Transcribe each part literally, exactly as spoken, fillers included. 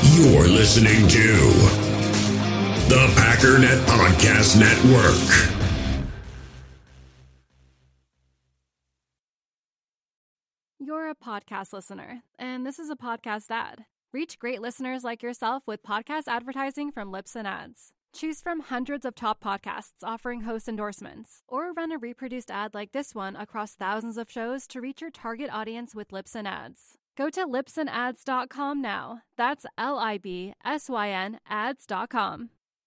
You're listening to the Packernet Podcast Network. You're a podcast listener, and this is a podcast ad. Reach great listeners like yourself with podcast advertising from Libsyn Ads. Choose from hundreds of top podcasts offering host endorsements, or run a reproduced ad like this one across thousands of shows to reach your target audience with Libsyn Ads. Go to libsyn ads dot com now. That's L I B S Y N ads dot com.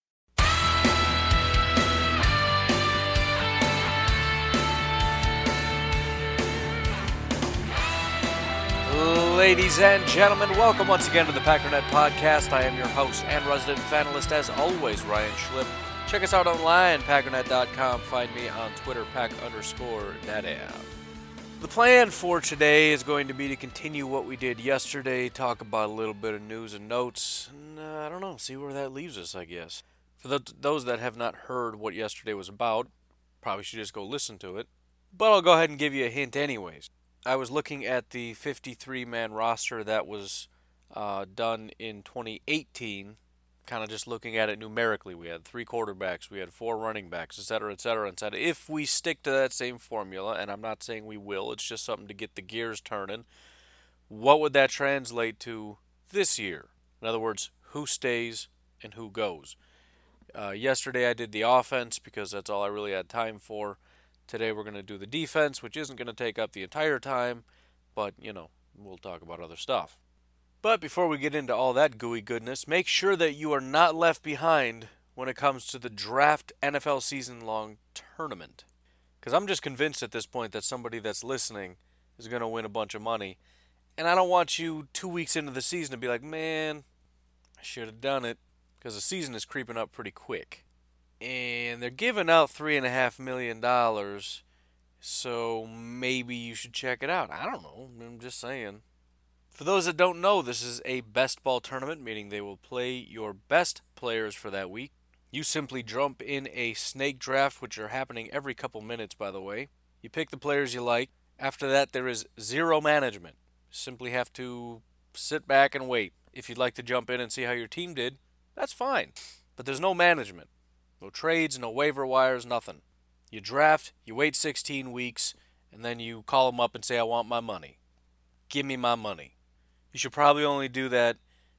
Ladies and gentlemen, welcome once again to the Packernet Podcast. I am your host and resident fanalist, as always, Ryan Schlip. Check us out online, packernet dot com. Find me on Twitter, pack underscore data. The plan for today is going to be to continue what we did yesterday, talk about a little bit of news and notes, and uh, I don't know, see where that leaves us, I guess. For the, those that have not heard what yesterday was about, probably should just go listen to it, but I'll go ahead and give you a hint anyways. I was looking at the fifty-three man roster that was uh, done in twenty eighteen, kind of just looking at it numerically. We had three quarterbacks, we had four running backs, et cetera, et cetera, et cetera. If we stick to that same formula, and I'm not saying we will, it's just something to get the gears turning, what would that translate to this year? In other words, who stays and who goes? Uh, yesterday I did the offense because that's all I really had time for. Today we're going to do the defense, which isn't going to take up the entire time, but, you know, we'll talk about other stuff. But before we get into all that gooey goodness, make sure that you are not left behind when it comes to the Draft N F L season-long tournament. Because I'm just convinced at this point that somebody that's listening is going to win a bunch of money. And I don't want you two weeks into the season to be like, man, I should have done it. Because the season is creeping up pretty quick. And they're giving out three point five million dollars, so maybe you should check it out. I don't know. I'm just saying. For those that don't know, this is a best ball tournament, meaning they will play your best players for that week. You simply jump in a snake draft, which are happening every couple minutes, by the way. You pick the players you like. After that, there is zero management. You simply have to sit back and wait. If you'd like to jump in and see how your team did, that's fine. But there's no management. No trades, no waiver wires, nothing. You draft, you wait sixteen weeks, and then you call them up and say, I want my money. Give me my money. You should probably only do that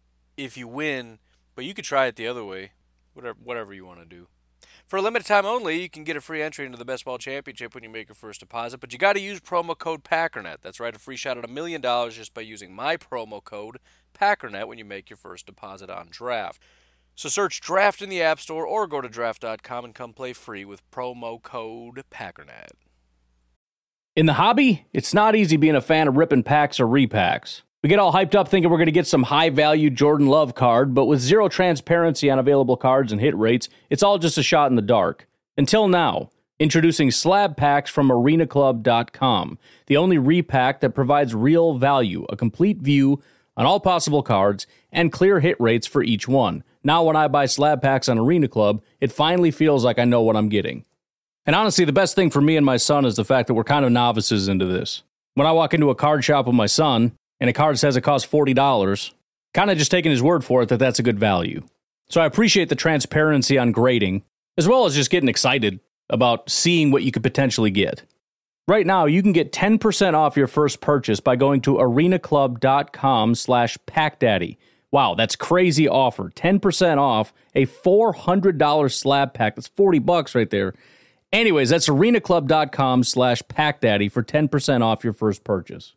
if you win, but you could try it the other way. Whatever, whatever you want to do. For a limited time only, you can get a free entry into the Best Ball Championship when you make your first deposit, but you got to use promo code PACKERNET. That's right, a free shot at a million dollars just by using my promo code PACKERNET when you make your first deposit on Draft. So search Draft in the App Store or go to draft dot com and come play free with promo code PACKERNET. In the hobby, it's not easy being a fan of ripping packs or repacks. We get all hyped up thinking we're going to get some high-value Jordan Love card, but with zero transparency on available cards and hit rates, it's all just a shot in the dark. Until now, introducing Slab Packs from arena club dot com, the only repack that provides real value, a complete view on all possible cards, and clear hit rates for each one. Now when I buy slab packs on Arena Club, it finally feels like I know what I'm getting. And honestly, the best thing for me and my son is the fact that we're kind of novices into this. When I walk into a card shop with my son, and a card says it costs forty dollars, kind of just taking his word for it that that's a good value. So I appreciate the transparency on grading, as well as just getting excited about seeing what you could potentially get. Right now, you can get ten percent off your first purchase by going to arena club dot com slash packdaddy. Wow, that's crazy offer. ten percent off a four hundred dollars slab pack. That's forty bucks right there. Anyways, that's arena club dot com slash packdaddy for ten percent off your first purchase.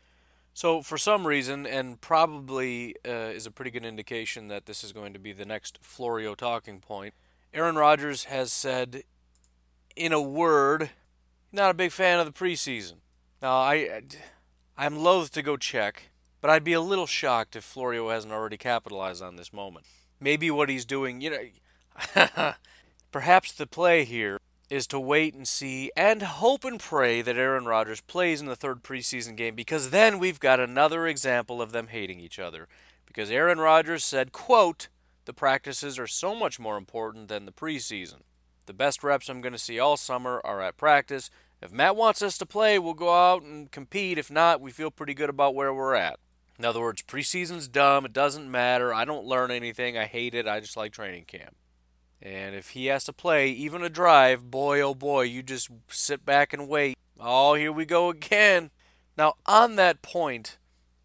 So for some reason, and probably uh, is a pretty good indication that this is going to be the next Florio talking point, Aaron Rodgers has said, in a word, not a big fan of the preseason. Now, I, I'm loath to go check, but I'd be a little shocked if Florio hasn't already capitalized on this moment. Maybe what he's doing, you know, perhaps the play here is to wait and see and hope and pray that Aaron Rodgers plays in the third preseason game, because then we've got another example of them hating each other. Because Aaron Rodgers said, quote, the practices are so much more important than the preseason. The best reps I'm going to see all summer are at practice. If Matt wants us to play, we'll go out and compete. If not, we feel pretty good about where we're at. In other words, preseason's dumb, it doesn't matter, I don't learn anything, I hate it, I just like training camp. And if he has to play even a drive, boy oh boy, you just sit back and wait. Oh, here we go again. Now, on that point,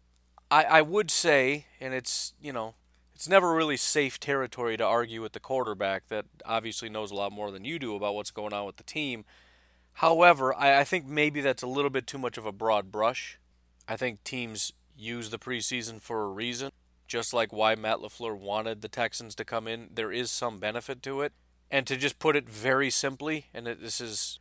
I, I would say, and it's, you know, it's never really safe territory to argue with the quarterback that obviously knows a lot more than you do about what's going on with the team. However, I, I think maybe that's a little bit too much of a broad brush. I think teams use the preseason for a reason. Just like why Matt LaFleur wanted the Texans to come in, there is some benefit to it. And to just put it very simply, and it, this is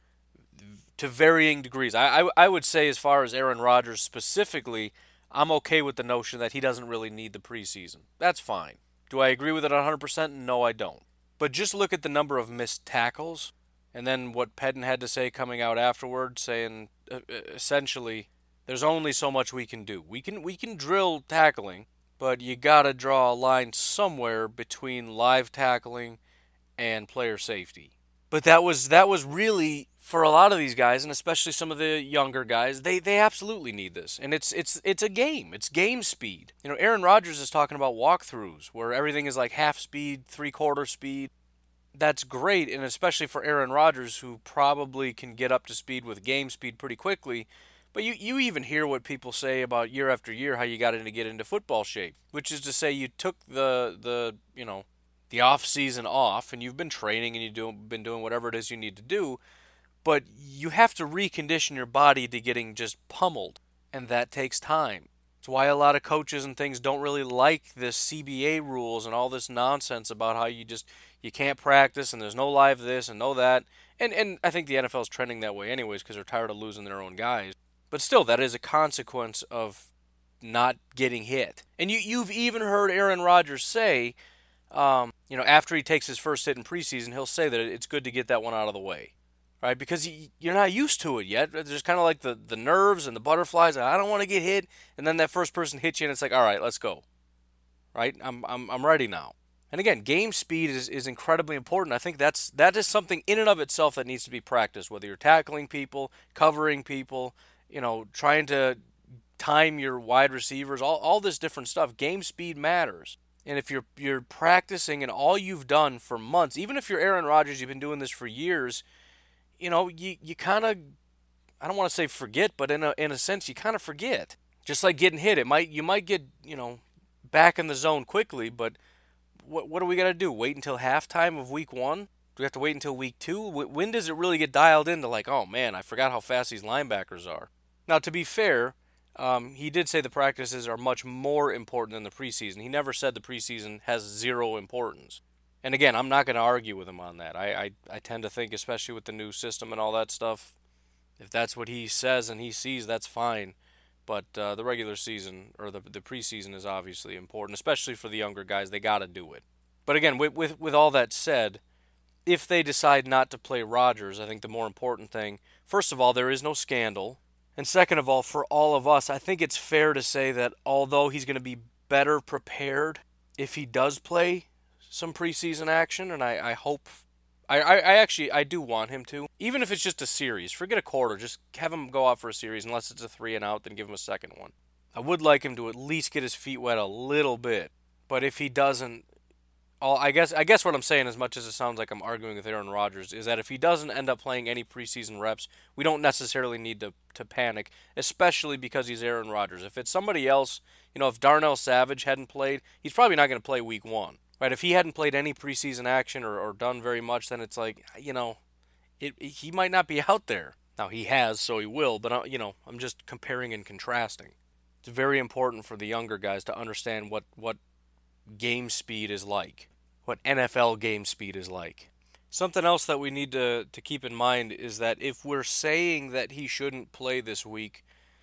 to varying degrees, I, I, I would say as far as Aaron Rodgers specifically, I'm okay with the notion that he doesn't really need the preseason. That's fine. Do I agree with it one hundred percent? No, I don't. But just look at the number of missed tackles, and then what Pedden had to say coming out afterward, saying uh, essentially, there's only so much we can do. We can we can drill tackling, but you gotta draw a line somewhere between live tackling and player safety. But that was that was really, for a lot of these guys, and especially some of the younger guys, they, they absolutely need this. And it's it's it's a game. It's game speed. You know, Aaron Rodgers is talking about walkthroughs where everything is like half speed, three-quarter speed. That's great, and especially for Aaron Rodgers, who probably can get up to speed with game speed pretty quickly. But you, you even hear what people say about year after year how you got to get into football shape, which is to say you took the the you know the off season off and you've been training and you've do, been doing whatever it is you need to do, but you have to recondition your body to getting just pummeled, and that takes time. It's why a lot of coaches and things don't really like this C B A rules and all this nonsense about how you just you can't practice and there's no live this and no that, and and I think the N F L is trending that way anyways because they're tired of losing their own guys. But still, that is a consequence of not getting hit. And you, you've even heard Aaron Rodgers say, um, you know, after he takes his first hit in preseason, he'll say that it's good to get that one out of the way, right? Because he, you're not used to it yet. There's kind of like the, the nerves and the butterflies. I don't want to get hit. And then that first person hits you, and it's like, all right, let's go, right? I'm I'm I'm ready now. And again, game speed is, is incredibly important. I think that's that is something in and of itself that needs to be practiced, whether you're tackling people, covering people, you know, trying to time your wide receivers, all, all this different stuff. Game speed matters. And if you're you're practicing and all you've done for months, even if you're Aaron Rodgers, you've been doing this for years, you know, you, you kind of, I don't want to say forget, but in a in a sense, you kind of forget. Just like getting hit, it might you might get, you know, back in the zone quickly, but what what do we got to do? Wait until halftime of week one? Do we have to wait until week two? When does it really get dialed into like, oh man, I forgot how fast these linebackers are? Now, to be fair, um, he did say the practices are much more important than the preseason. He never said the preseason has zero importance. And again, I'm not going to argue with him on that. I, I, I tend to think, especially with the new system and all that stuff, if that's what he says and he sees, that's fine. But uh, the regular season, or the, the preseason, is obviously important, especially for the younger guys. They got to do it. But again, with, with, with all that said, if they decide not to play Rodgers, I think the more important thing, first of all, there is no scandal. And second of all, for all of us, I think it's fair to say that although he's going to be better prepared if he does play some preseason action, and I, I hope, I, I, I actually, I do want him to, even if it's just a series, forget a quarter, just have him go out for a series, unless it's a three and out, then give him a second one. I would like him to at least get his feet wet a little bit, but if he doesn't, All, I guess I guess what I'm saying, as much as it sounds like I'm arguing with Aaron Rodgers, is that if he doesn't end up playing any preseason reps, we don't necessarily need to, to panic, especially because he's Aaron Rodgers. If it's somebody else, you know, if Darnell Savage hadn't played, he's probably not going to play week one, right? If he hadn't played any preseason action or, or done very much, then it's like, you know, it, it, he might not be out there. Now, he has, so he will, but, uh, you know, I'm just comparing and contrasting. It's very important for the younger guys to understand what, what game speed is like, what N F L game speed is like. Something else that we need to, to keep in mind is that if we're saying that he shouldn't play this week,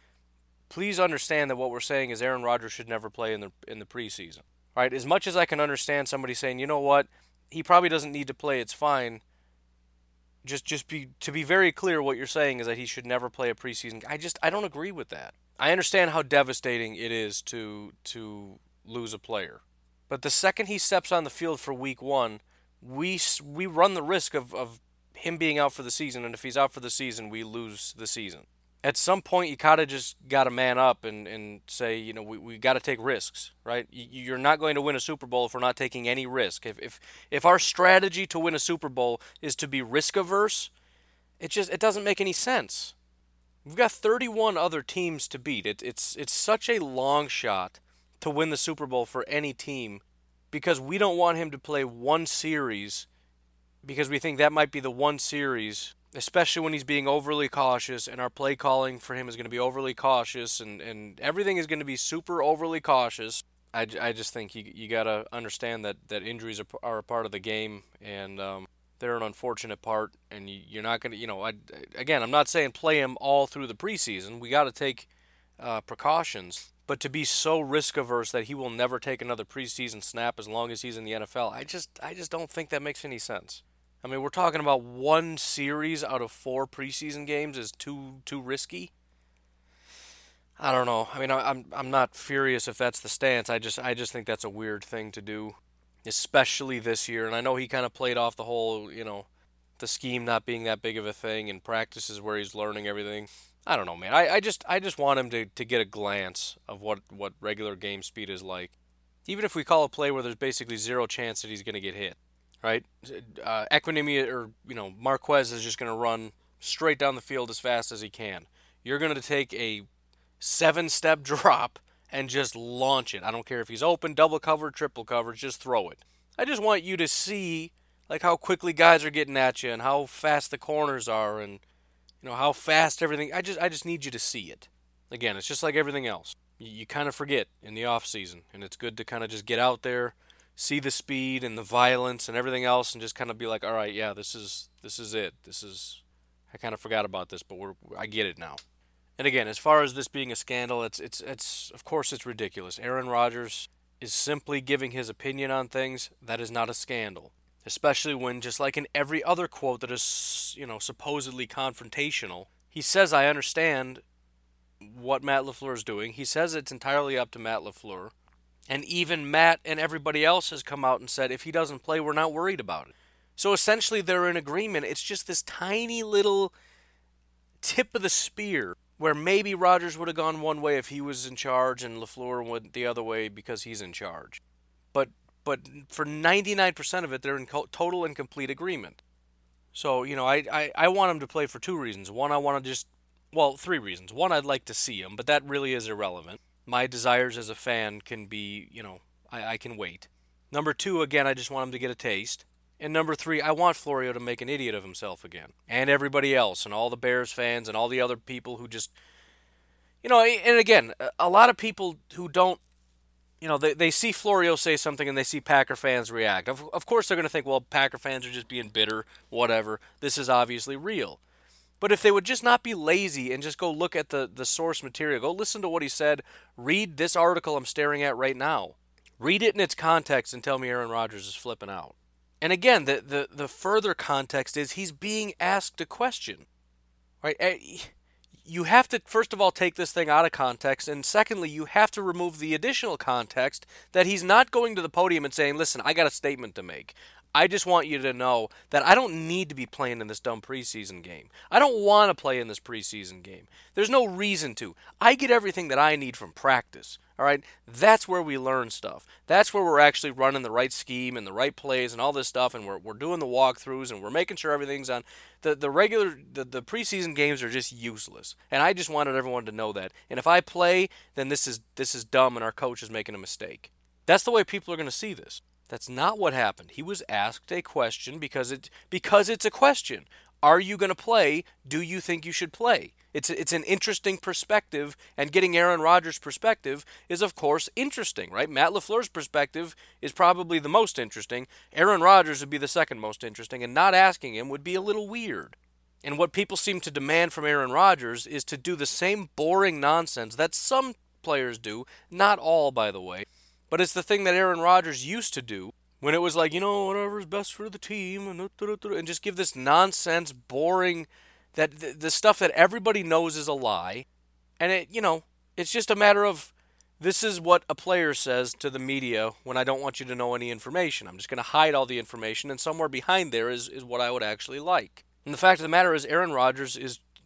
please understand that what we're saying is Aaron Rodgers should never play in the in the preseason. Right? As much as I can understand somebody saying, you know what, he probably doesn't need to play, it's fine. Just just be to be very clear, what you're saying is that he should never play a preseason. I just I don't agree with that. I understand how devastating it is to to lose a player. But the second he steps on the field for week one, we we run the risk of, of him being out for the season. And if he's out for the season, we lose the season. at some point you kind of just got to man up and, and say, you know, we, we got to take risks, right? You're not going to win a Super Bowl if we're not taking any risk. If, if if our strategy to win a Super Bowl is to be risk averse, it just it doesn't make any sense. We've got thirty-one other teams to beat. It, it's it's such a long shot to win the Super Bowl for any team because we don't want him to play one series because we think that might be the one series, especially when he's being overly cautious and our play calling for him is going to be overly cautious and, and everything is going to be super overly cautious. I, I just think you you got to understand that, that injuries are, are a part of the game and um, they're an unfortunate part. And you, you're not going to, you know, I, again, I'm not saying play him all through the preseason. We got to take uh, precautions. But to be so risk averse that he will never take another preseason snap as long as he's in the N F L, I just I just don't think that makes any sense. I mean, we're talking about one series out of four preseason games is too too risky. I don't know. I mean, I'm I'm not furious if that's the stance. I just I just think that's a weird thing to do, especially this year. And I know he kind of played off the whole, you know, the scheme not being that big of a thing and practices where he's learning everything. I don't know, man. I, I just I just want him to, to get a glance of what, what regular game speed is like. Even if we call a play where there's basically zero chance that he's going to get hit. Right, uh, Equinemi or you know Marquez is just going to run straight down the field as fast as he can. You're going to take a seven-step drop and just launch it. I don't care if he's open, double covered, triple covered, just throw it. I just want you to see like how quickly guys are getting at you and how fast the corners are and you know how fast everything. I just I just need you to see it. Again, it's just like everything else. You, you kind of forget in the off season, and it's good to kind of just get out there. See the speed and the violence and everything else and just kind of be like, all right, yeah, this is this is it. This is, I kind of forgot about this, but we're I get it now. And again, as far as this being a scandal, it's it's it's of course it's ridiculous. Aaron Rodgers is simply giving his opinion on things. That is not a scandal. Especially when, just like in every other quote that is, you know, supposedly confrontational, he says, I understand what Matt LaFleur is doing. He says it's entirely up to Matt LaFleur. And even Matt and everybody else has come out and said, if he doesn't play, we're not worried about it. So essentially, they're in agreement. It's just this tiny little tip of the spear where maybe Rodgers would have gone one way if he was in charge and LaFleur went the other way because he's in charge. But but for ninety-nine percent of it, they're in total and complete agreement. So, you know, I, I, I want him to play for two reasons. One, I want to just, well, three reasons. One, I'd like to see him, but that really is irrelevant. My desires as a fan can be, you know, I, I can wait. Number two, again, I just want him to get a taste. And number three, I want Florio to make an idiot of himself again. And everybody else, and all the Bears fans, and all the other people who just, you know, and again, a lot of people who don't, you know, they, they see Florio say something and they see Packer fans react. Of, of course they're going to think, well, Packer fans are just being bitter, whatever. This is obviously real. But if they would just not be lazy and just go look at the, the source material, go listen to what he said, read this article I'm staring at right now. Read it in its context and tell me Aaron Rodgers is flipping out. And again, the, the, the further context is he's being asked a question. Right? You have to, first of all, take this thing out of context, and secondly, you have to remove the additional context that he's not going to the podium and saying, listen, I got a statement to make. I just want you to know that I don't need to be playing in this dumb preseason game. I don't want to play in this preseason game. There's no reason to. I get everything that I need from practice. All right? That's where we learn stuff. That's where we're actually running the right scheme and the right plays and all this stuff, and we're we're doing the walkthroughs and we're making sure everything's on. The the regular the, the preseason games are just useless. And I just wanted everyone to know that. And if I play, then this is this is dumb and our coach is making a mistake. That's the way people are going to see this. That's not what happened. He was asked a question because it because it's a question. Are you going to play? Do you think you should play? It's it's an interesting perspective, and getting Aaron Rodgers' perspective is, of course, interesting, right? Matt LaFleur's perspective is probably the most interesting. Aaron Rodgers would be the second most interesting, and not asking him would be a little weird. And what people seem to demand from Aaron Rodgers is to do the same boring nonsense that some players do, not all, by the way. But it's the thing that Aaron Rodgers used to do when it was like, you know, whatever's best for the team, and, and just give this nonsense, boring, that the, the stuff that everybody knows is a lie. And, it, you know, it's just a matter of, this is what a player says to the media when I don't want you to know any information. I'm just going to hide all the information, and somewhere behind there is, is what I would actually like. And the fact of the matter is, Aaron Rodgers is,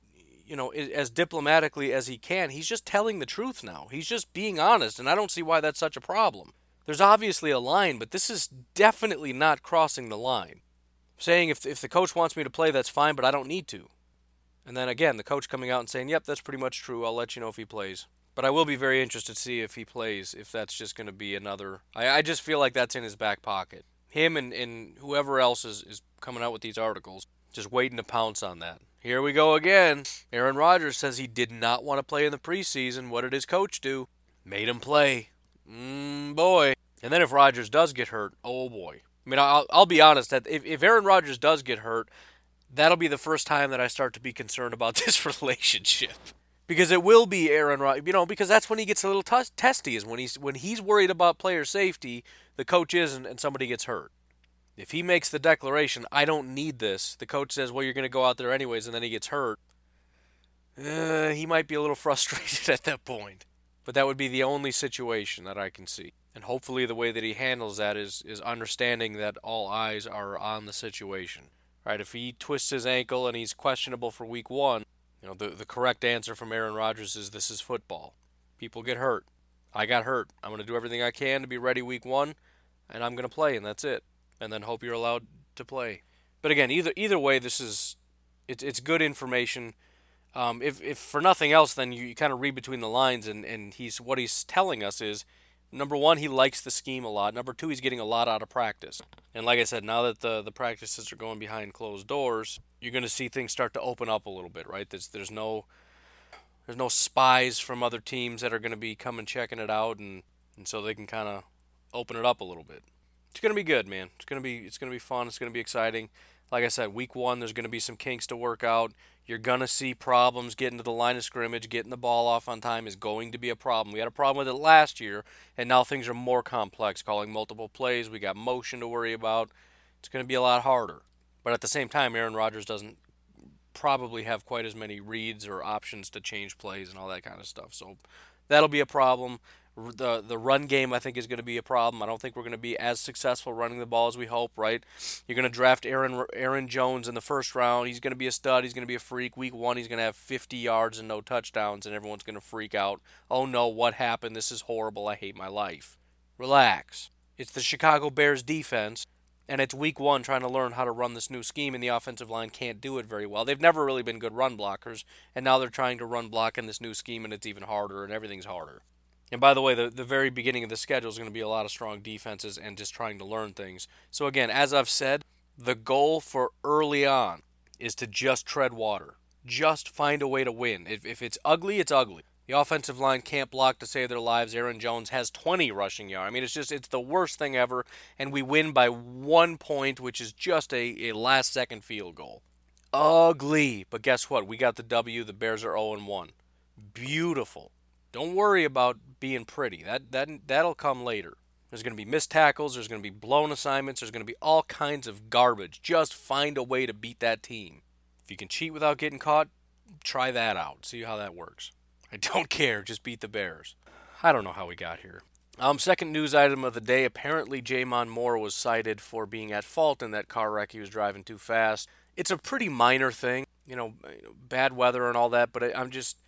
you know, as diplomatically as he can. He's just telling the truth now. He's just being honest, and I don't see why that's such a problem. There's obviously a line, but this is definitely not crossing the line. Saying if if the coach wants me to play, that's fine, but I don't need to. And then again, the coach coming out and saying, yep, that's pretty much true. I'll let you know if he plays. But I will be very interested to see if he plays, if that's just going to be another... I, I just feel like that's in his back pocket. Him and, and whoever else is, is coming out with these articles, just waiting to pounce on that. Here we go again. Aaron Rodgers says he did not want to play in the preseason. What did his coach do? Made him play. Mmm, boy. And then if Rodgers does get hurt, oh boy. I mean, I'll, I'll be honest, that if, if Aaron Rodgers does get hurt, that'll be the first time that I start to be concerned about this relationship. Because it will be Aaron Rodgers, you know, because that's when he gets a little t- testy, is when he's when he's worried about player safety, the coach isn't, and somebody gets hurt. If he makes the declaration, I don't need this, the coach says, well, you're going to go out there anyways, and then he gets hurt, uh, he might be a little frustrated at that point. But that would be the only situation that I can see. And hopefully the way that he handles that is, is understanding that all eyes are on the situation. Right? If he twists his ankle and he's questionable for week one, you know, the, the correct answer from Aaron Rodgers is this is football. People get hurt. I got hurt. I'm going to do everything I can to be ready week one, and I'm going to play, and that's it. And then hope you're allowed to play. But again, either either way, this is it's it's good information. Um, if if for nothing else, then you, you kind of read between the lines, and, and he's what he's telling us is, number one, he likes the scheme a lot. Number two, he's getting a lot out of practice. And like I said, now that the, the practices are going behind closed doors, you're going to see things start to open up a little bit, right? There's there's no there's no spies from other teams that are going to be coming checking it out, and, and so they can kind of open it up a little bit. It's going to be good, man. It's going to be it's going to be fun. It's going to be exciting. Like I said, week one, there's going to be some kinks to work out. You're going to see problems getting to the line of scrimmage, getting the ball off on time is going to be a problem. We had a problem with it last year, and now things are more complex, calling multiple plays. We got motion to worry about. It's going to be a lot harder. But at the same time, Aaron Rodgers doesn't probably have quite as many reads or options to change plays and all that kind of stuff. So that'll be a problem. The the run game, I think, is going to be a problem. I don't think we're going to be as successful running the ball as we hope, right? You're going to draft Aaron Aaron Jones in the first round. He's going to be a stud. He's going to be a freak. Week one, he's going to have fifty yards and no touchdowns, and everyone's going to freak out. Oh, no, what happened? This is horrible. I hate my life. Relax. It's the Chicago Bears defense, and it's week one trying to learn how to run this new scheme, and the offensive line can't do it very well. They've never really been good run blockers, and now they're trying to run block in this new scheme, and it's even harder, and everything's harder. And by the way, the, the very beginning of the schedule is going to be a lot of strong defenses and just trying to learn things. So again, as I've said, the goal for early on is to just tread water. Just find a way to win. If, if it's ugly, it's ugly. The offensive line can't block to save their lives. Aaron Jones has twenty rushing yards. I mean, it's just, it's the worst thing ever. And we win by one point, which is just a, a last-second field goal. Ugly. But guess what? We got the W. The Bears are oh and one. Beautiful. Don't worry about being pretty. That that that'll come later. There's going to be missed tackles. There's going to be blown assignments. There's going to be all kinds of garbage. Just find a way to beat that team. If you can cheat without getting caught, try that out. See how that works. I don't care. Just beat the Bears. I don't know how we got here. Um, second news item of the day. Apparently, J'Mon Moore was cited for being at fault in that car wreck. He was driving too fast. It's a pretty minor thing, you know, bad weather and all that. But I'm just...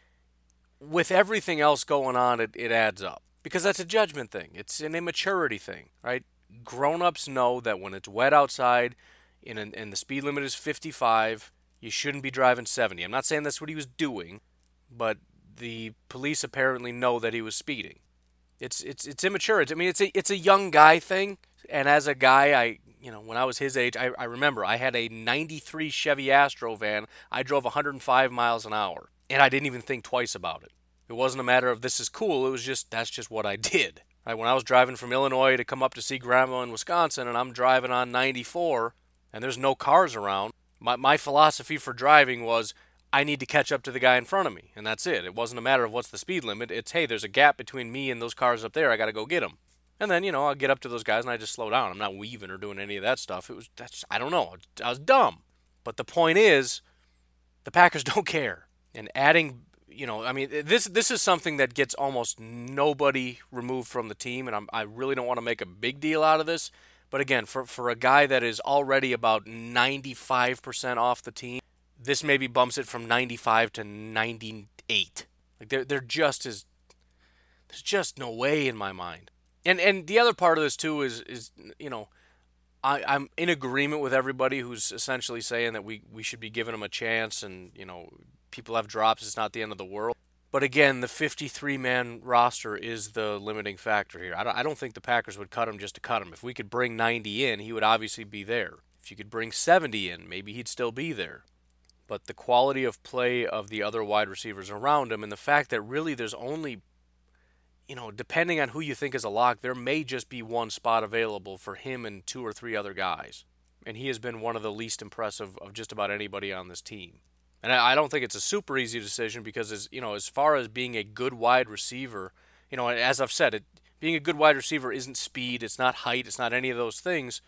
with everything else going on, it, it adds up. Because that's a judgment thing. It's an immaturity thing, right? Grown-ups know that when it's wet outside and, and the speed limit is fifty-five, you shouldn't be driving seventy. I'm not saying that's what he was doing, but the police apparently know that he was speeding. It's it's it's immature. I mean, it's a it's a young guy thing. And as a guy, I you know, when I was his age, I, I remember I had a ninety-three Chevy Astro van. I drove one hundred five miles an hour. And I didn't even think twice about it. It wasn't a matter of this is cool. It was just, that's just what I did. Right? When I was driving from Illinois to come up to see Grandma in Wisconsin, and I'm driving on ninety-four, and there's no cars around, my, my philosophy for driving was, I need to catch up to the guy in front of me. And that's it. It wasn't a matter of what's the speed limit. It's, hey, there's a gap between me and those cars up there. I got to go get them. And then, you know, I'll get up to those guys, and I just slow down. I'm not weaving or doing any of that stuff. It was, that's, I don't know. I was dumb. But the point is, the Packers don't care. And adding, you know, I mean, this this is something that gets almost nobody removed from the team, and I'm, I really don't want to make a big deal out of this. But again, for, for a guy that is already about ninety-five percent off the team, this maybe bumps it from ninety-five to ninety-eight. Like they're they're just as there's just no way in my mind. And and the other part of this too is is you know I, I'm in agreement with everybody who's essentially saying that we, we should be giving them a chance, and you know people have drops. It's not the end of the world. But again, the fifty-three man roster is the limiting factor here. I don't, I don't think the Packers would cut him just to cut him. If we could bring ninety in, he would obviously be there. If you could bring seventy in, maybe he'd still be there. But the quality of play of the other wide receivers around him, and the fact that really there's only, you know, depending on who you think is a lock, there may just be one spot available for him and two or three other guys. And he has been one of the least impressive of just about anybody on this team. And I don't think it's a super easy decision because, as you know, as far as being a good wide receiver, you know, as I've said, it, being a good wide receiver isn't speed, it's not height, it's not any of those things.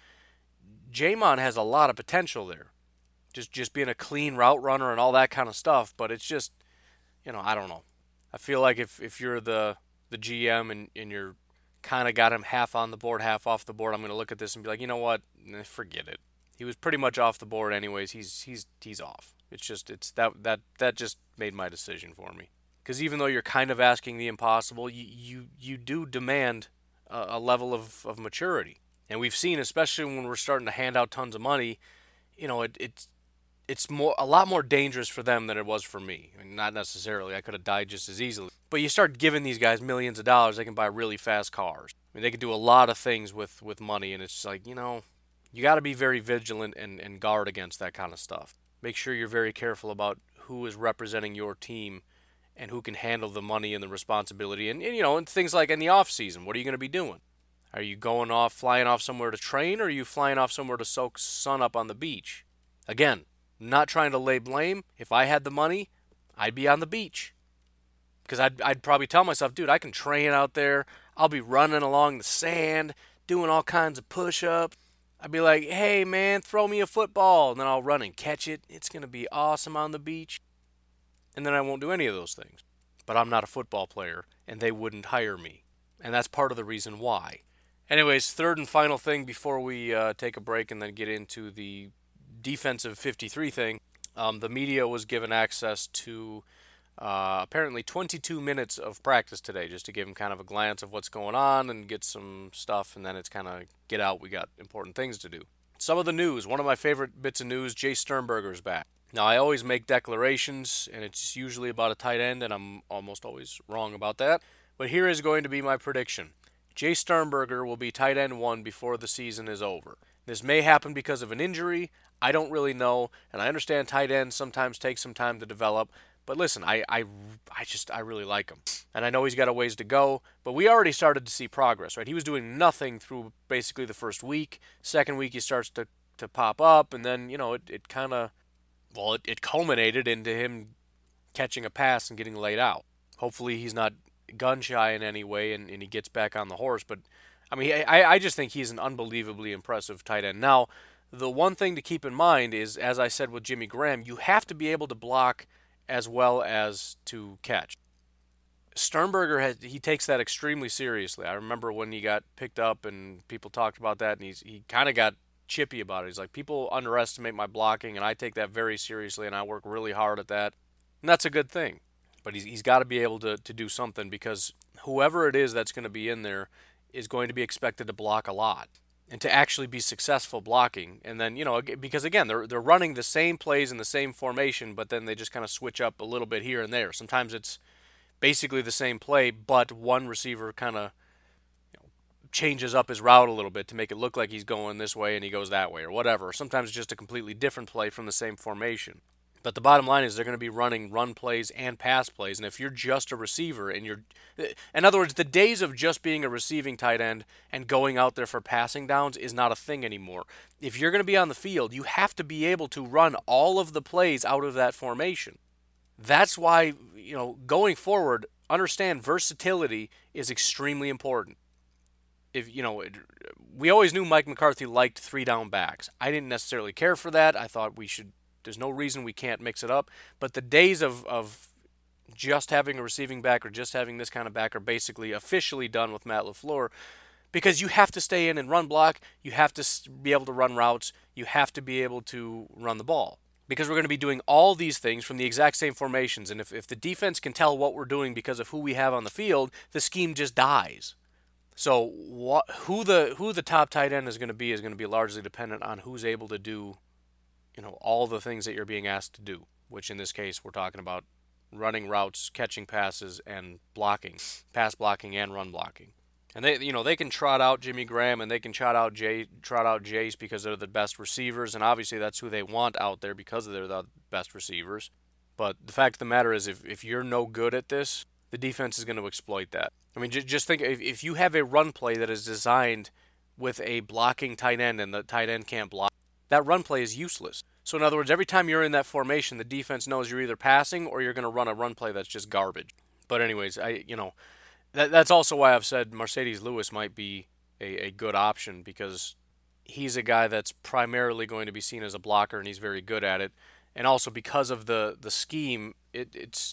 Jamon has a lot of potential there, just just being a clean route runner and all that kind of stuff. But it's just, you know, I don't know. I feel like if, if you're the the G M and, and you're kind of got him half on the board, half off the board, I'm going to look at this and be like, you know what, forget it. He was pretty much off the board anyways. He's he's he's off. It's just it's that that that just made my decision for me. Because even though you're kind of asking the impossible, you you, you do demand a, a level of, of maturity. And we've seen, especially when we're starting to hand out tons of money, you know, it it's it's more a lot more dangerous for them than it was for me. I mean, not necessarily. I could have died just as easily. But you start giving these guys millions of dollars, they can buy really fast cars. I mean, they can do a lot of things with, with money, and it's like, you know, you got to be very vigilant and, and guard against that kind of stuff. Make sure you're very careful about who is representing your team and who can handle the money and the responsibility. And, and you know, and things like in the off season, what are you going to be doing? Are you going off, flying off somewhere to train, or are you flying off somewhere to soak sun up on the beach? Again, not trying to lay blame. If I had the money, I'd be on the beach. Because I'd, I'd probably tell myself, dude, I can train out there. I'll be running along the sand, doing all kinds of push-ups. I'd be like, hey, man, throw me a football. And then I'll run and catch it. It's going to be awesome on the beach. And then I won't do any of those things. But I'm not a football player, and they wouldn't hire me. And that's part of the reason why. Anyways, third and final thing before we uh, take a break and then get into the defensive fifty-three thing. Um, the media was given access to uh, apparently twenty-two minutes of practice today, just to give them kind of a glance of what's going on and get some stuff, and then it's kind of get out, we got important things to do. Some of the news, one of my favorite bits of news, Jay Sternberger's back. Now, I always make declarations, and it's usually about a tight end, and I'm almost always wrong about that. But here is going to be my prediction. Jay Sternberger will be tight end one before the season is over. This may happen because of an injury. I don't really know, and I understand tight ends sometimes take some time to develop. But listen, I, I, I just I really like him, and I know he's got a ways to go. But we already started to see progress, right? He was doing nothing through basically the first week. Second week he starts to, to pop up, and then you know it, it kind of well it, it culminated into him catching a pass and getting laid out. Hopefully he's not gun shy in any way, and, and he gets back on the horse. But I mean, I, I just think he's an unbelievably impressive tight end. Now, the one thing to keep in mind is, as I said with Jimmy Graham, you have to be able to block as well as to catch. Sternberger, has, he takes that extremely seriously. I remember when he got picked up and people talked about that, and he's, he kind of got chippy about it. He's like, people underestimate my blocking, and I take that very seriously, and I work really hard at that. And that's a good thing. But he's, he's got to be able to, to do something, because whoever it is that's going to be in there is going to be expected to block a lot and to actually be successful blocking. And then, you know, because again, they're they're running the same plays in the same formation, but then they just kind of switch up a little bit here and there. Sometimes it's basically the same play, but one receiver kind of you know, changes up his route a little bit to make it look like he's going this way and he goes that way or whatever. Sometimes it's just a completely different play from the same formation. But the bottom line is they're going to be running run plays and pass plays. And if you're just a receiver and you're, in other words, the days of just being a receiving tight end and going out there for passing downs is not a thing anymore. If you're going to be on the field, you have to be able to run all of the plays out of that formation. That's why, you know, going forward, understand versatility is extremely important. If, you know, we always knew Mike McCarthy liked three down backs. I didn't necessarily care for that. I thought we should There's no reason we can't mix it up. But the days of, of just having a receiving back or just having this kind of back are basically officially done with Matt LaFleur, because you have to stay in and run block. You have to be able to run routes. You have to be able to run the ball. because we're going to be doing all these things from the exact same formations. And if, if the defense can tell what we're doing because of who we have on the field, the scheme just dies. So what, who the who the top tight end is going to be is going to be largely dependent on who's able to do, you know, all the things that you're being asked to do, which in this case we're talking about running routes, catching passes, and blocking, pass blocking and run blocking. And they, you know, they can trot out Jimmy Graham and they can trot out Jay, trot out Jace because they're the best receivers, and obviously that's who they want out there because they're the best receivers. But the fact of the matter is, if if you're no good at this, the defense is going to exploit that. I mean, j- just think if if you have a run play that is designed with a blocking tight end and the tight end can't block, that run play is useless. So in other words, every time you're in that formation, the defense knows you're either passing or you're going to run a run play that's just garbage. But anyways, I you know. That, that's also why I've said Marcedes Lewis might be a, a good option, because he's a guy that's primarily going to be seen as a blocker, and he's very good at it. And also because of the, the scheme, it, it's,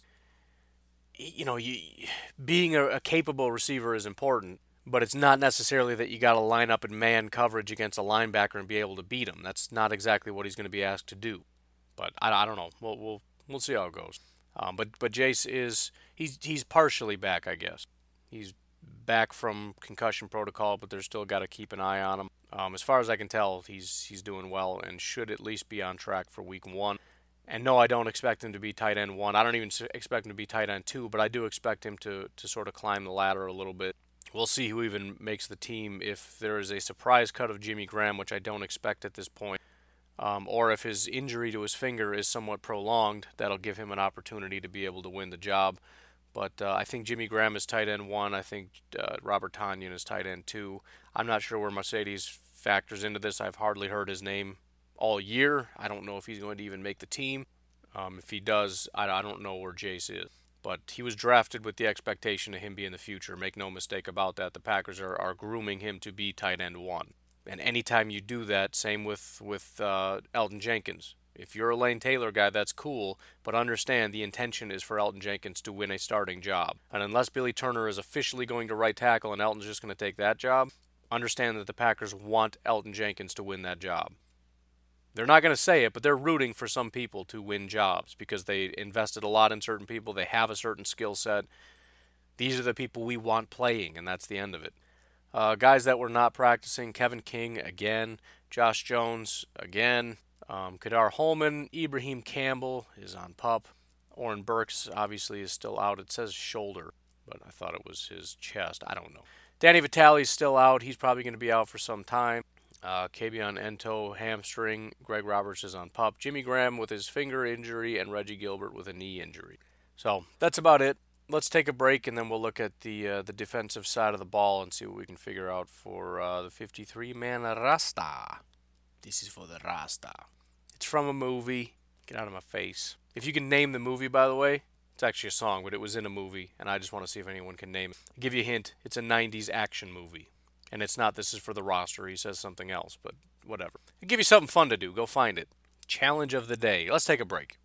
you know, you, being a, a capable receiver is important, but it's not necessarily that you got to line up in man coverage against a linebacker and be able to beat him. That's not exactly what he's going to be asked to do. But I, I don't know. We'll, we'll, we'll see how it goes. Um, but, but Jace is, he's, he's partially back, I guess. He's back from concussion protocol, but they're still got to keep an eye on him. Um, as far as I can tell, he's he's doing well and should at least be on track for week one. And no, I don't expect him to be tight end one. I don't even expect him to be tight end two, but I do expect him to, to sort of climb the ladder a little bit. We'll see who even makes the team if there is a surprise cut of Jimmy Graham, which I don't expect at this point, um, or if his injury to his finger is somewhat prolonged. That'll give him an opportunity to be able to win the job. But uh, I think Jimmy Graham is tight end one. I think uh, Robert Tonyan is tight end two. I'm not sure where Marcedes factors into this. I've hardly heard his name all year. I don't know if he's going to even make the team. Um, if he does, I, I don't know where Jace is. But he was drafted with the expectation of him being the future. Make no mistake about that. The Packers are, are grooming him to be tight end one. And anytime you do that, same with, with uh, Elgton Jenkins. If you're a Lane Taylor guy, that's cool, but understand the intention is for Elgton Jenkins to win a starting job. And unless Billy Turner is officially going to right tackle and Elgton's just going to take that job, understand that the Packers want Elgton Jenkins to win that job. They're not going to say it, but they're rooting for some people to win jobs because they invested a lot in certain people. They have a certain skill set. These are the people we want playing, and that's the end of it. Uh, guys that were not practicing, Kevin King again, Josh Jones again. Um, Kadar Holman, Ibrahim Campbell is on pup. Oren Burks obviously is still out. It says shoulder, but I thought it was his chest. I don't know. Danny Vitale's still out. He's probably going to be out for some time. Uh, Kabion Ento, hamstring. Greg Roberts is on pup. Jimmy Graham with his finger injury, and Reggie Gilbert with a knee injury. So that's about it. Let's take a break, and then we'll look at the uh, the defensive side of the ball and see what we can figure out for uh, the fifty-three man Rasta. This is for the Rasta. It's from a movie. Get out of my face. If you can name the movie, by the way, it's actually a song, but it was in a movie, and I just want to see if anyone can name it. I'll give you a hint. It's a nineties action movie. And it's not This Is for the Roster. He says something else, but whatever. I'll give you something fun to do. Go find it. Challenge of the day. Let's take a break.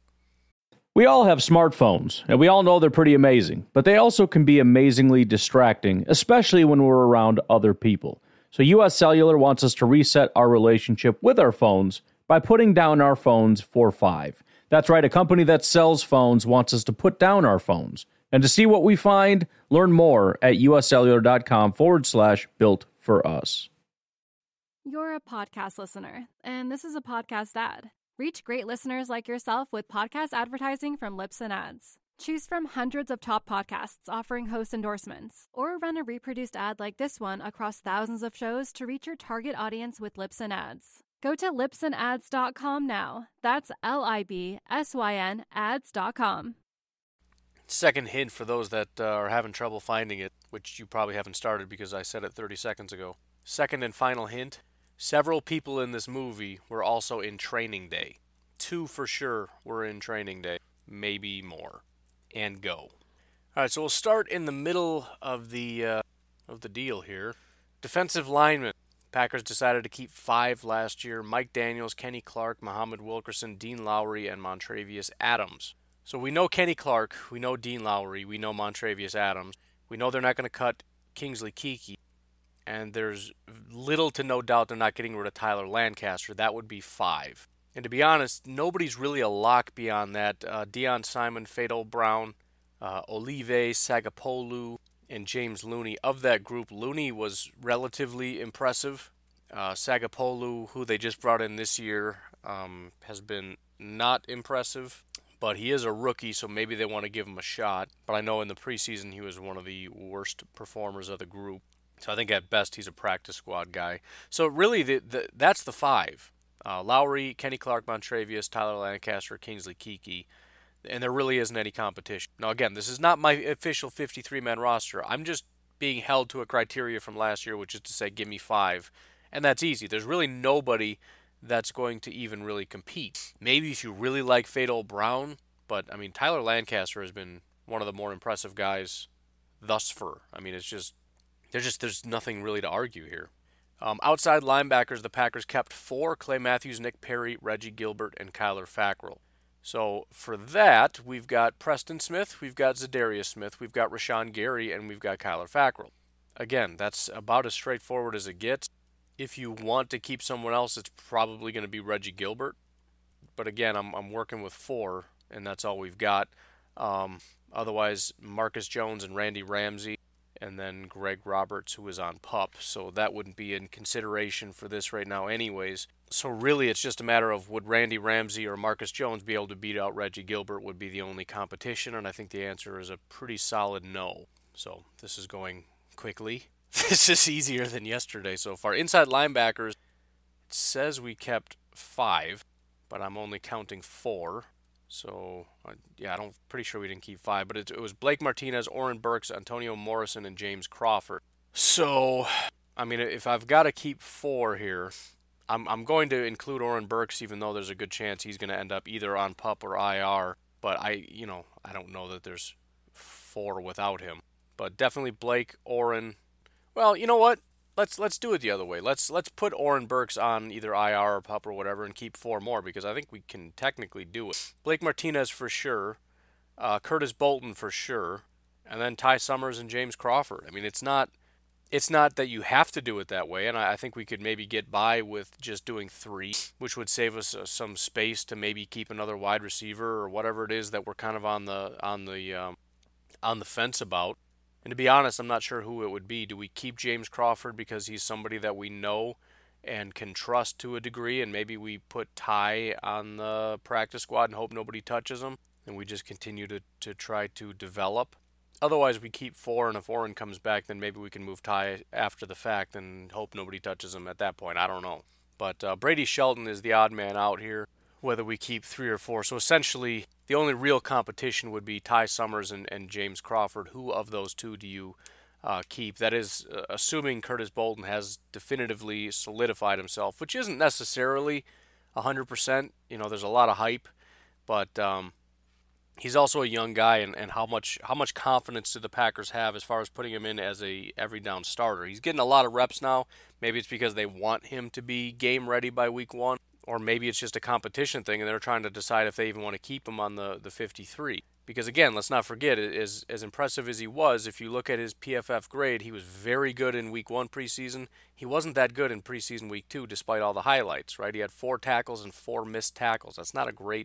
We all have smartphones, and we all know they're pretty amazing, but they also can be amazingly distracting, especially when we're around other people. So U S Cellular wants us to reset our relationship with our phones by putting down our phones for five. That's right, a company that sells phones wants us to put down our phones. And to see what we find, learn more at uscellular.com forward slash built for us. You're a podcast listener, and this is a podcast ad. Reach great listeners like yourself with podcast advertising from Libsyn Ads. Choose from hundreds of top podcasts offering host endorsements, or run a reproduced ad like this one across thousands of shows to reach your target audience with Libsyn Ads. Go to libsyn ads dot com now. That's L I B S Y N ads dot com. Second hint for those that uh, are having trouble finding it, which you probably haven't started because I said it thirty seconds ago. Second and final hint, several people in this movie were also in Training Day. Two for sure were in Training Day, maybe more. And go. All right, so we'll start in the middle of the uh, of the deal here. Defensive linemen. Packers decided to keep five last year. Mike Daniels, Kenny Clark, Muhammad Wilkerson, Dean Lowry, and Montravius Adams. So we know Kenny Clark, we know Dean Lowry, we know Montravius Adams. We know they're not going to cut Kingsley Keke. And there's little to no doubt they're not getting rid of Tyler Lancaster. That would be five. And to be honest, nobody's really a lock beyond that. Uh, Deion Simon, Fado Brown, uh, Olive, Sagapolu, and James Looney. Of that group, Looney was relatively impressive. Uh, Sagapolu, who they just brought in this year, um, has been not impressive. But he is a rookie, so maybe they want to give him a shot. But I know in the preseason he was one of the worst performers of the group. So I think at best he's a practice squad guy. So really, the, the, that's the five. Uh, Lowry, Kenny Clark, Montrevious, Tyler Lancaster, Kingsley Keke. And there really isn't any competition. Now again, this is not my official fifty-three man roster. I'm just being held to a criteria from last year, which is to say give me five. And that's easy. There's really nobody that's going to even really compete. Maybe if you really like Fado Brown, but I mean Tyler Lancaster has been one of the more impressive guys thus far. I mean it's just there's just there's nothing really to argue here. Um, outside linebackers, the Packers kept four: Clay Matthews, Nick Perry, Reggie Gilbert, and Kyler Fackrell. So for that, we've got Preston Smith, we've got Zadarius Smith, we've got Rashawn Gary, and we've got Kyler Fackrell. Again, that's about as straightforward as it gets. If you want to keep someone else, it's probably going to be Reggie Gilbert. But again, I'm I'm working with four, and that's all we've got. Um, otherwise, Marcus Jones and Randy Ramsey, and then Greg Roberts, who is on PUP. So that wouldn't be in consideration for this right now anyways. So really, it's just a matter of would Randy Ramsey or Marcus Jones be able to beat out Reggie Gilbert would be the only competition, and I think the answer is a pretty solid no. So this is going quickly. This is easier than yesterday so far. Inside linebackers, it says we kept five, but I'm only counting four. So, uh, yeah, I'm pretty sure we didn't keep five. But it, it was Blake Martinez, Oren Burks, Antonio Morrison, and James Crawford. So, I mean, if I've got to keep four here, I'm I'm going to include Oren Burks, even though there's a good chance he's going to end up either on PUP or I R. But I, you know, I don't know that there's four without him. But definitely Blake, Oren. Well, you know what? Let's let's do it the other way. Let's let's put Oren Burks on either I R or PUP or whatever and keep four more because I think we can technically do it. Blake Martinez for sure, uh, Curtis Bolton for sure, and then Ty Summers and James Crawford. I mean, it's not it's not that you have to do it that way, and I, I think we could maybe get by with just doing three, which would save us uh, some space to maybe keep another wide receiver or whatever it is that we're kind of on the on the um, on the fence about. And to be honest, I'm not sure who it would be. Do we keep James Crawford because he's somebody that we know and can trust to a degree, and maybe we put Ty on the practice squad and hope nobody touches him, and we just continue to, to try to develop? Otherwise, we keep four, and if Oren comes back, then maybe we can move Ty after the fact and hope nobody touches him at that point. I don't know. But uh, Brady Shelton is the odd man out here, whether we keep three or four. So essentially, the only real competition would be Ty Summers and, and James Crawford. Who of those two do you uh, keep? That is, uh, assuming Curtis Bolton has definitively solidified himself, which isn't necessarily one hundred percent. You know, there's a lot of hype, but um, he's also a young guy, and, and how much how much confidence do the Packers have as far as putting him in as a every down starter? He's getting a lot of reps now. Maybe it's because they want him to be game ready by week one. Or maybe it's just a competition thing and they're trying to decide if they even want to keep him on the, the fifty-three. Because again, let's not forget, as, as impressive as he was, if you look at his P F F grade, he was very good in week one preseason. He wasn't that good in preseason week two despite all the highlights, right? He had four tackles and four missed tackles. That's not a great,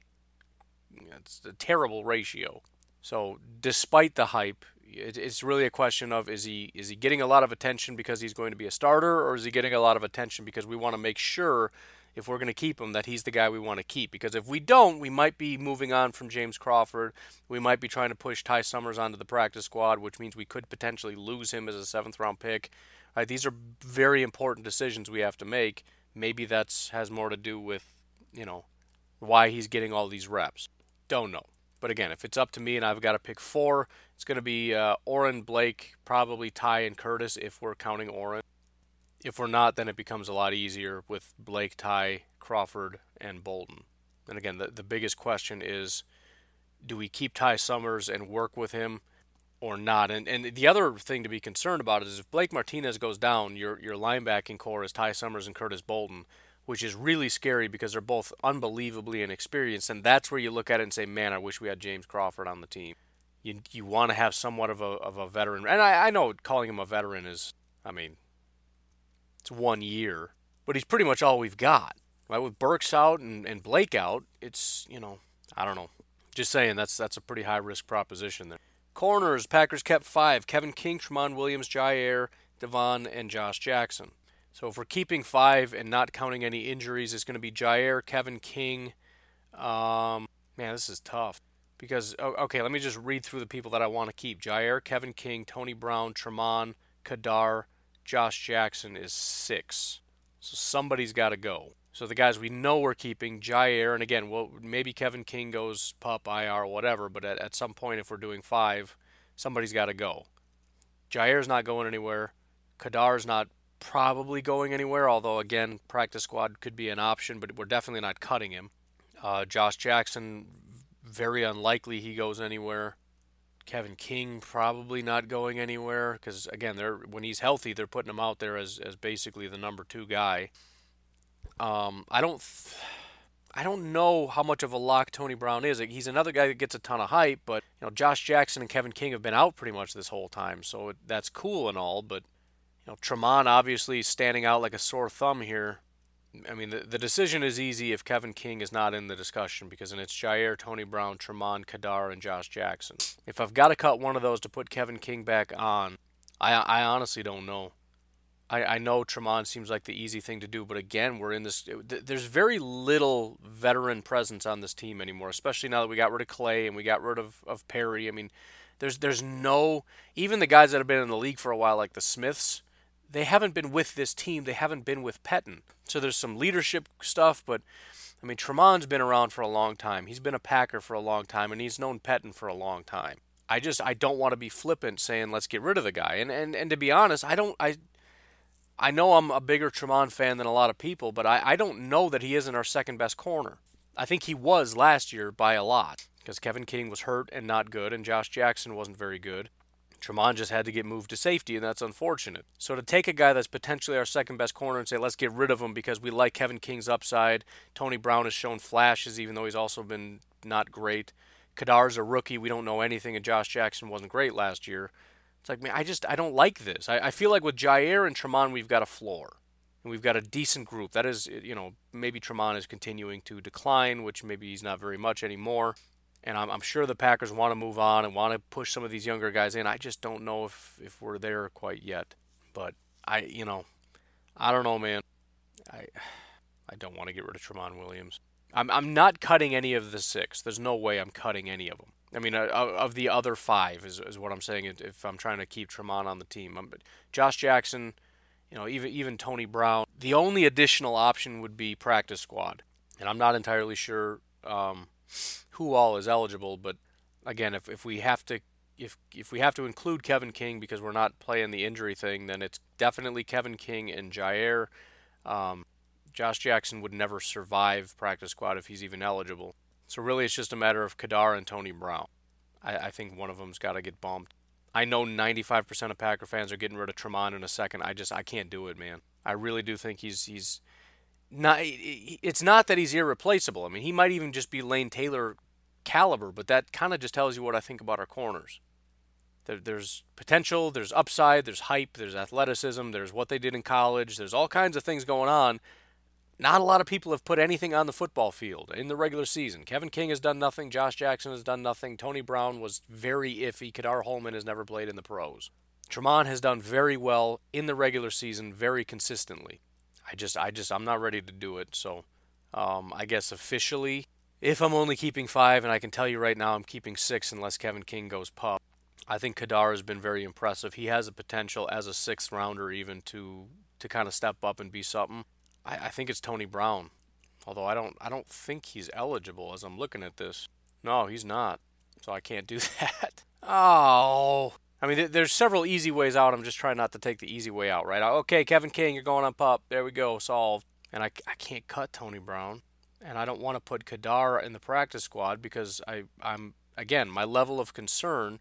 it's a terrible ratio. So despite the hype, it, it's really a question of is he is he getting a lot of attention because he's going to be a starter, or is he getting a lot of attention because we want to make sure if we're going to keep him, that he's the guy we want to keep. Because if we don't, we might be moving on from James Crawford. We might be trying to push Ty Summers onto the practice squad, which means we could potentially lose him as a seventh-round pick. Right, these are very important decisions we have to make. Maybe that's has more to do with, you know, why he's getting all these reps. Don't know. But again, if it's up to me and I've got to pick four, it's going to be uh, Oren, Blake, probably Ty and Curtis if we're counting Oren. If we're not, then it becomes a lot easier with Blake, Ty, Crawford, and Bolton. And again, the, the biggest question is, do we keep Ty Summers and work with him or not? And and the other thing to be concerned about is if Blake Martinez goes down, your your linebacking core is Ty Summers and Curtis Bolton, which is really scary because they're both unbelievably inexperienced. And that's where you look at it and say, man, I wish we had James Crawford on the team. You you want to have somewhat of a of a veteran. And I, I know calling him a veteran is, I mean, it's one year, but he's pretty much all we've got. Right, with Burks out and, and Blake out, it's, you know, I don't know. Just saying, that's that's a pretty high-risk proposition there. Corners, Packers kept five. Kevin King, Tramon Williams, Jair, Devon, and Josh Jackson. So if we're keeping five and not counting any injuries, it's going to be Jair, Kevin King. Um, man, this is tough. Because, okay, let me just read through the people that I want to keep. Jair, Kevin King, Tony Brown, Tramon, Kadar, Josh Jackson is six. So somebody's got to go. So the guys we know we're keeping, Jair, and again, well, maybe Kevin King goes pup, I R, whatever, but at, at some point if we're doing five, somebody's got to go. Jair's not going anywhere. Kadar's not probably going anywhere, although, again, practice squad could be an option, but we're definitely not cutting him. Uh, Josh Jackson, very unlikely he goes anywhere. Kevin King probably not going anywhere because, again, they're when he's healthy, they're putting him out there as, as basically the number two guy. Um, I don't, th- I don't know how much of a lock Tony Brown is. He's another guy that gets a ton of hype, but you know, Josh Jackson and Kevin King have been out pretty much this whole time, so it, that's cool and all. But you know, Tramon obviously standing out like a sore thumb here. I mean, the the decision is easy if Kevin King is not in the discussion because then it's Jair, Tony Brown, Tramon, Kadar, and Josh Jackson. If I've got to cut one of those to put Kevin King back on, I I honestly don't know. I, I know Tramon seems like the easy thing to do, but again, we're in this. There's very little veteran presence on this team anymore, especially now that we got rid of Clay and we got rid of, of Perry. I mean, there's there's no even the guys that have been in the league for a while, like the Smiths, they haven't been with this team. They haven't been with Pettine. So there's some leadership stuff, but I mean, Tramon's been around for a long time. He's been a Packer for a long time, and he's known Pettine for a long time. I just I don't want to be flippant saying let's get rid of the guy. And and and to be honest, I don't I. I know I'm a bigger Tramon fan than a lot of people, but I, I don't know that he isn't our second best corner. I think he was last year by a lot because Kevin King was hurt and not good, and Josh Jackson wasn't very good. Tramon just had to get moved to safety, and that's unfortunate. So to take a guy that's potentially our second best corner and say, let's get rid of him because we like Kevin King's upside. Tony Brown has shown flashes, even though he's also been not great. Kadar's a rookie. We don't know anything, and Josh Jackson wasn't great last year. It's like, man, I just, I don't like this. I, I feel like with Jair and Tramon, we've got a floor. And we've got a decent group. That is, you know, maybe Tramon is continuing to decline, which maybe he's not very much anymore. And I'm, I'm sure the Packers want to move on and want to push some of these younger guys in. I just don't know if, if we're there quite yet. But I, you know, I don't know, man. I I don't want to get rid of Tramon Williams. I'm I'm not cutting any of the six. There's no way I'm cutting any of them. I mean, uh, of the other five is is what I'm saying. If I'm trying to keep Tramon on the team, I'm, Josh Jackson, you know, even even Tony Brown. The only additional option would be practice squad, and I'm not entirely sure um, who all is eligible. But again, if if we have to if if we have to include Kevin King because we're not playing the injury thing, then it's definitely Kevin King and Jair. Um, Josh Jackson would never survive practice squad if he's even eligible. So really it's just a matter of Kadar and Tony Brown. I, I think one of them's got to get bumped. I know ninety-five percent of Packer fans are getting rid of Tramon in a second. I just, I can't do it, man. I really do think he's, he's not, it's not that he's irreplaceable. I mean, he might even just be Lane Taylor caliber, but that kind of just tells you what I think about our corners. There, there's potential, there's upside, there's hype, there's athleticism, there's what they did in college, there's all kinds of things going on. Not a lot of people have put anything on the football field in the regular season. Kevin King has done nothing. Josh Jackson has done nothing. Tony Brown was very iffy. Kadar Holman has never played in the pros. Tramon has done very well in the regular season, very consistently. I just, I just, I'm not ready to do it. So, um, I guess officially, if I'm only keeping five, and I can tell you right now I'm keeping six unless Kevin King goes pup. I think Kadar has been very impressive. He has a potential as a sixth rounder even to to kind of step up and be something. I think it's Tony Brown, although I don't I don't think he's eligible as I'm looking at this. No, he's not, so I can't do that. Oh, I mean, there's several easy ways out. I'm just trying not to take the easy way out, right? Okay, Kevin King, you're going on pup. There we go, solved. And I, I can't cut Tony Brown, and I don't want to put Kadar in the practice squad because I I'm again my level of concern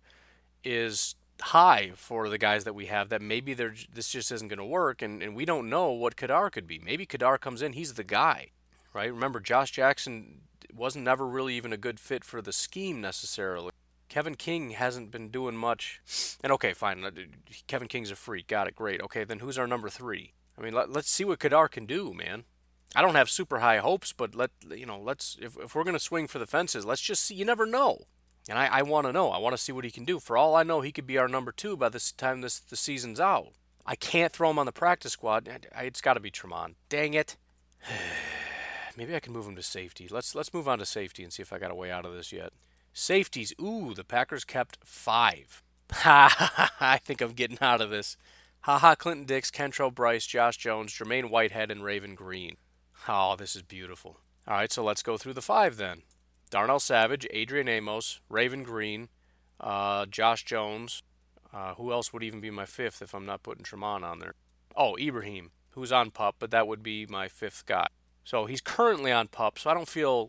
is high for the guys that we have that maybe they're this just isn't going to work, and, and we don't know what Kadar could be. Maybe Kadar comes in, he's the guy, right? Remember, Josh Jackson wasn't never really even a good fit for the scheme necessarily. Kevin King hasn't been doing much, and okay, fine, Kevin King's a freak, got it, great. Okay, then who's our number three? I mean, let, let's see what Kadar can do, man. I don't have super high hopes, but let you know, let's if if we're gonna swing for the fences, let's just see. You never know, and I, I want to know. I want to see what he can do. For all I know, he could be our number two by this time this the season's out. I can't throw him on the practice squad. I, it's got to be Tremont. Dang it. Maybe I can move him to safety. Let's let's move on to safety and see if I got a way out of this yet. Safeties. Ooh, the Packers kept five. Ha ha ha! I think I'm getting out of this. Ha ha! Clinton Dix, Kentrell Bryce, Josh Jones, Jermaine Whitehead, and Raven Green. Oh, this is beautiful. All right, so let's go through the five then. Darnell Savage, Adrian Amos, Raven Green, uh, Josh Jones. Uh, who else would even be my fifth if I'm not putting Tremont on there? Oh, Ibrahim, who's on PUP, but that would be my fifth guy. So he's currently on PUP, so I don't feel...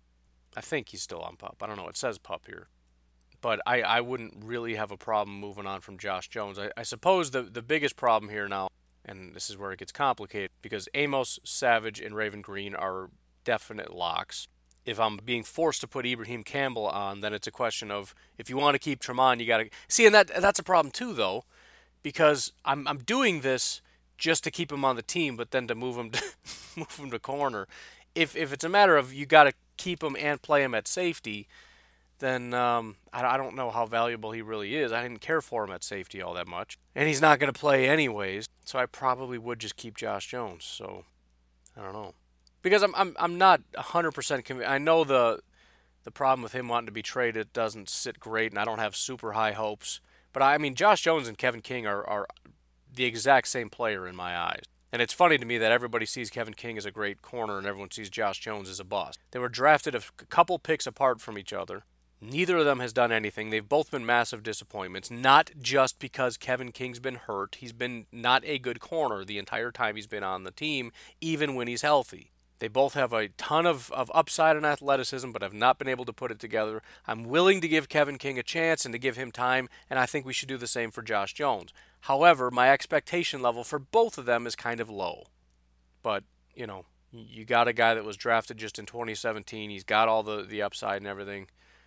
I think he's still on PUP. I don't know. It says PUP here. But I, I wouldn't really have a problem moving on from Josh Jones. I, I suppose the, the biggest problem here now, and this is where it gets complicated, because Amos, Savage, and Raven Green are definite locks. If I'm being forced to put Ibrahim Campbell on, then it's a question of, if you want to keep Tremont, you got to... See, and that that's a problem too, though, because I'm I'm doing this just to keep him on the team, but then to move him to, move him to corner. If if it's a matter of you got to keep him and play him at safety, then um, I, I don't know how valuable he really is. I didn't care for him at safety all that much. And he's not going to play anyways, so I probably would just keep Josh Jones. So, I don't know. Because I'm I'm I'm not one hundred percent convinced. I know the the problem with him wanting to be traded doesn't sit great, and I don't have super high hopes. But, I mean, Josh Jones and Kevin King are, are the exact same player in my eyes. And it's funny to me that everybody sees Kevin King as a great corner and everyone sees Josh Jones as a bust. They were drafted a couple picks apart from each other. Neither of them has done anything. They've both been massive disappointments, not just because Kevin King's been hurt. He's been not a good corner the entire time he's been on the team, even when he's healthy. They both have a ton of, of upside and athleticism, but have not been able to put it together. I'm willing to give Kevin King a chance and to give him time, and I think we should do the same for Josh Jones. However, my expectation level for both of them is kind of low. But, you know, you got a guy that was drafted just in twenty seventeen. He's got all the, the upside and everything.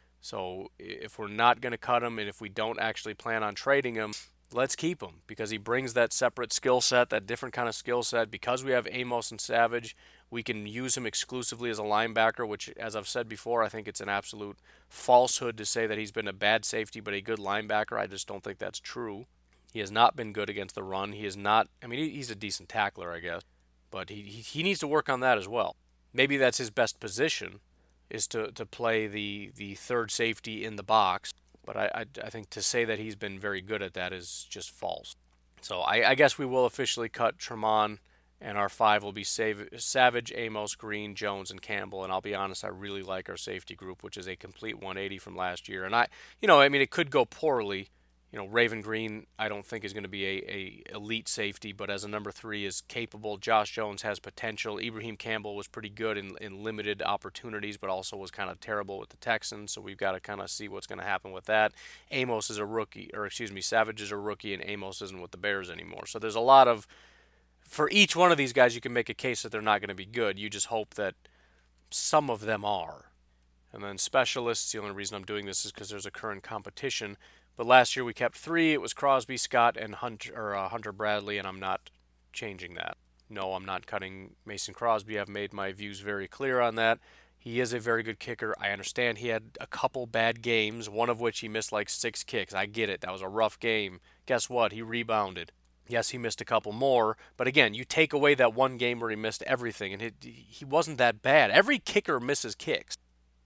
So if we're not going to cut him and if we don't actually plan on trading him, let's keep him because he brings that separate skill set, that different kind of skill set. Because we have Amos and Savage, we can use him exclusively as a linebacker, which, as I've said before, I think it's an absolute falsehood to say that he's been a bad safety but a good linebacker. I just don't think that's true. He has not been good against the run. He is not, I mean, he's a decent tackler, I guess, but he he needs to work on that as well. Maybe that's his best position, is to, to play the, the third safety in the box. But I, I, I think to say that he's been very good at that is just false. So I, I guess we will officially cut Tremont, and our five will be Sav- Savage, Amos, Green, Jones, and Campbell. And I'll be honest, I really like our safety group, which is a complete one eighty from last year. And I, you know, I mean, it could go poorly. You know, Raven Green, I don't think is going to be a, a elite safety, but as a number three is capable. Josh Jones has potential. Ibrahim Campbell was pretty good in, in limited opportunities, but also was kind of terrible with the Texans, so we've got to kind of see what's going to happen with that. Amos is a rookie, or excuse me, Savage is a rookie, and Amos isn't with the Bears anymore. So there's a lot of, for each one of these guys, you can make a case that they're not going to be good. You just hope that some of them are. And then specialists, the only reason I'm doing this is because there's a current competition. But last year we kept three. It was Crosby, Scott, and Hunter, or, uh, Hunter Bradley, and I'm not changing that. No, I'm not cutting Mason Crosby. I've made my views very clear on that. He is a very good kicker. I understand he had a couple bad games, one of which he missed like six kicks. I get it. That was a rough game. Guess what? He rebounded. Yes, he missed a couple more, but again, you take away that one game where he missed everything, and it, he wasn't that bad. Every kicker misses kicks.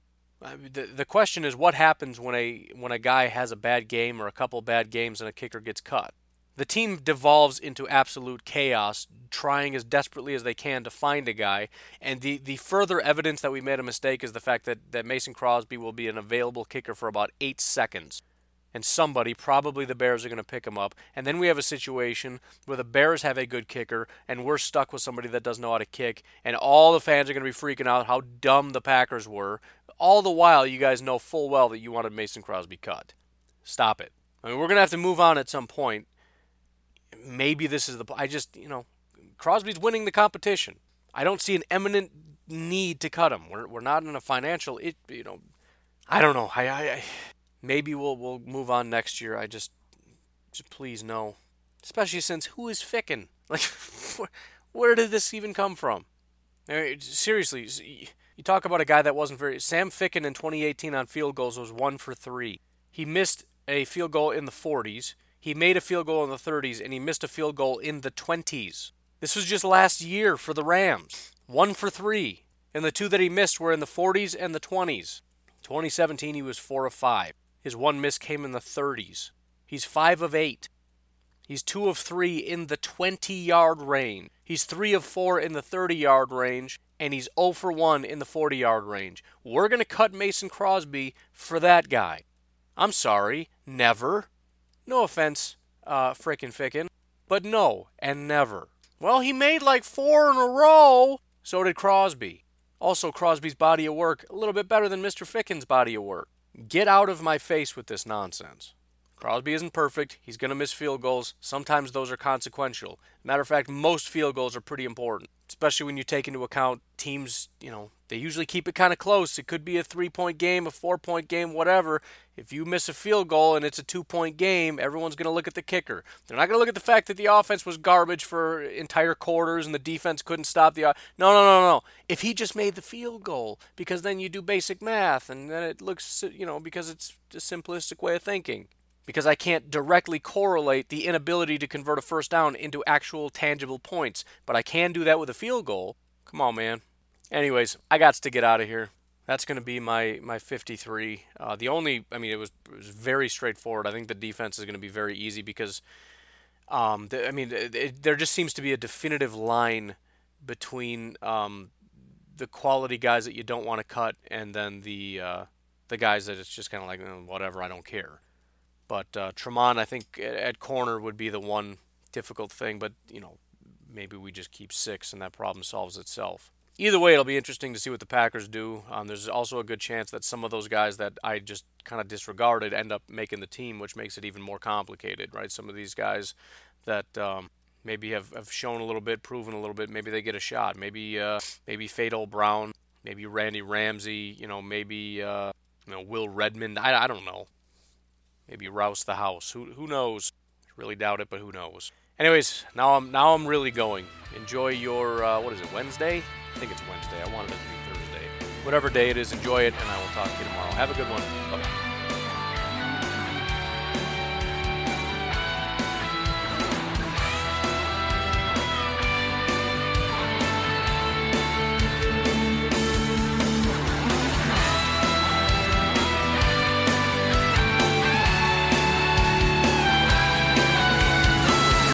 I mean, the the question is what happens when a when a guy has a bad game or a couple bad games and a kicker gets cut. The team devolves into absolute chaos, trying as desperately as they can to find a guy, and the, the further evidence that we made a mistake is the fact that, that Mason Crosby will be an available kicker for about eight seconds. And somebody, probably the Bears, are going to pick him up. And then we have a situation where the Bears have a good kicker, and we're stuck with somebody that doesn't know how to kick, and all the fans are going to be freaking out how dumb the Packers were. All the while, you guys know full well that you wanted Mason Crosby cut. Stop it. I mean, we're going to have to move on at some point. Maybe this is the... I just, you know, Crosby's winning the competition. I don't see an imminent need to cut him. We're we're not in a financial... It, you know, I don't know. I... I, I Maybe we'll we'll move on next year. I just, just please no. Especially since who is Ficken? Like, where, where did this even come from? I mean, seriously, you talk about a guy that wasn't very... Sam Ficken in twenty eighteen on field goals was one for three. He missed a field goal in the forties. He made a field goal in the thirties, and he missed a field goal in the twenties. This was just last year for the Rams. One for three. And the two that he missed were in the forties and the twenties. twenty seventeen, he was four of five. His one miss came in the thirties. He's five of eight. He's two of three in the twenty-yard range. He's three of four in the thirty-yard range. And he's zero for one in the forty-yard range. We're going to cut Mason Crosby for that guy. I'm sorry, never. No offense, uh, frickin' Ficken, but no, and never. Well, he made like four in a row. So did Crosby. Also, Crosby's body of work, a little bit better than Mister Ficken's body of work. Get out of my face with this nonsense. Crosby isn't perfect. He's going to miss field goals. Sometimes those are consequential. Matter of fact, most field goals are pretty important, especially when you take into account teams, you know, they usually keep it kind of close. It could be a three-point game, a four-point game, whatever. If you miss a field goal and it's a two-point game, everyone's going to look at the kicker. They're not going to look at the fact that the offense was garbage for entire quarters and the defense couldn't stop the... No, no, no, no. If he just made the field goal, because then you do basic math, and then it looks, you know, because it's a simplistic way of thinking. Because I can't directly correlate the inability to convert a first down into actual tangible points. But I can do that with a field goal. Come on, man. Anyways, I got to get out of here. That's going to be my, my fifty-three. Uh, the only, I mean, it was, it was very straightforward. I think the defense is going to be very easy because, um, the, I mean, it, it, there just seems to be a definitive line between um, the quality guys that you don't want to cut and then the uh, the guys that it's just kind of like, oh, whatever, I don't care. But uh, Tremont, I think, at corner would be the one difficult thing. But, you know, maybe we just keep six and that problem solves itself. Either way, it'll be interesting to see what the Packers do. Um, there's also a good chance that some of those guys that I just kind of disregarded end up making the team, which makes it even more complicated, right? Some of these guys that um, maybe have, have shown a little bit, proven a little bit, maybe they get a shot. Maybe uh, maybe Fadol Brown, maybe Randy Ramsey, you know, maybe uh, you know Will Redmond. I, I don't know. Maybe Rouse the House. Who who knows? Really doubt it, but who knows? Anyways, now I'm now I'm really going. Enjoy your uh, what is it? Wednesday? I think it's Wednesday. I wanted it to be Thursday. Whatever day it is, enjoy it, and I will talk to you tomorrow. Have a good one. Bye bye.